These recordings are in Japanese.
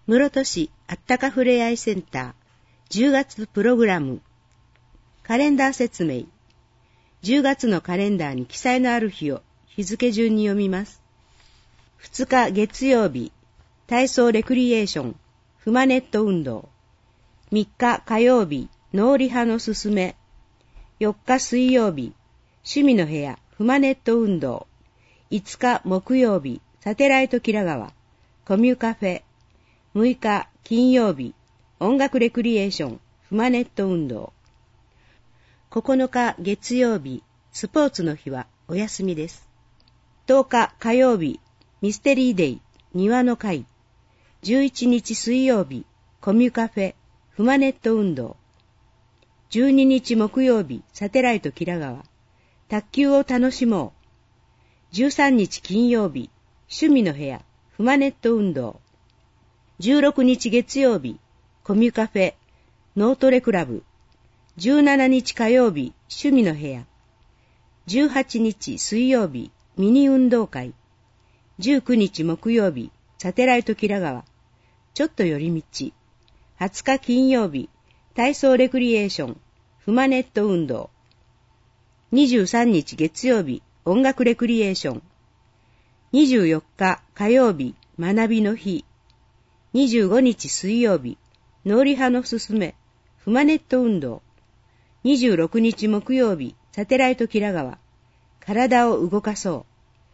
室戸市あったかふれあいセンター10月プログラムカレンダー説明。10月のカレンダーに記載のある日を日付順に読みます。2日月曜日、体操レクリエーションフマネット運動。3日火曜日、脳リハのすすめ。4日水曜日、趣味の部屋フマネット運動。5日木曜日、サテライトキラ川コミュカフェ。6日金曜日、音楽レクリエーションフマネット運動。9日月曜日、スポーツの日はお休みです。10日火曜日、ミステリーデイ庭の会。11日水曜日、コミュカフェフマネット運動。12日木曜日、サテライトキラ川卓球を楽しもう。13日金曜日、趣味の部屋フマネット運動。16日月曜日、コミュカフェノートレクラブ。17日火曜日、趣味の部屋。18日水曜日、ミニ運動会。19日木曜日、サテライトキラ川ちょっと寄り道。20日金曜日、体操レクリエーションフマネット運動。23日月曜日、音楽レクリエーション。24日火曜日、学びの日。25日水曜日、脳リハのすすめフマネット運動。26日木曜日、サテライトキラ川体を動かそう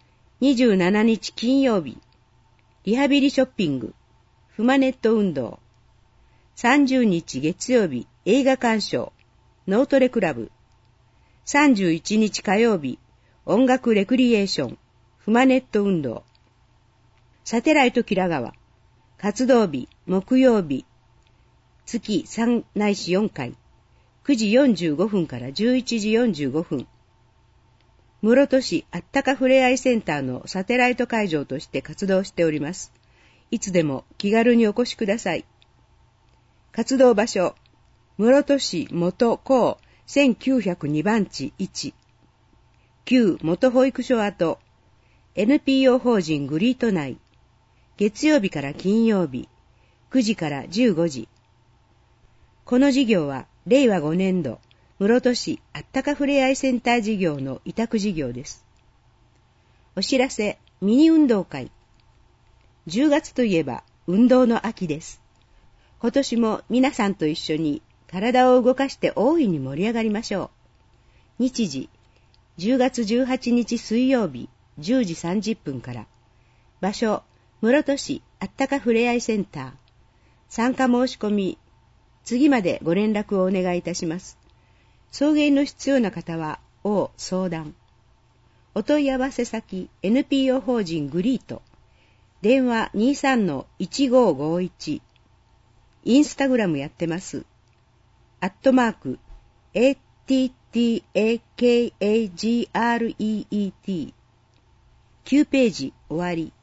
。27日金曜日、リハビリショッピングフマネット運動。30日月曜日、映画鑑賞ノートレクラブ。31日火曜日、音楽レクリエーションフマネット運動。サテライトキラ川活動日木曜日、月3ないし4回、9時45分から11時45分。室戸市あったかふれあいセンターのサテライト会場として活動しております。いつでも気軽にお越しください。活動場所、室戸市元高1902番地1、旧元保育所跡、NPO 法人グリート内。月曜日から金曜日、9時から15時。この事業は、令和5年度、室戸市あったかふれあいセンター事業の委託事業です。お知らせ、ミニ運動会。10月といえば、運動の秋です。今年も皆さんと一緒に体を動かして大いに盛り上がりましょう。日時、10月18日水曜日、10時30分から。場所、室戸市あったかふれあいセンター。参加申し込み、次までご連絡をお願いいたします。送迎の必要な方は、相談。お問い合わせ先、NPO 法人グリート。電話 23-1551。インスタグラムやってます。@ATTAKAGREET。9ページ終わり。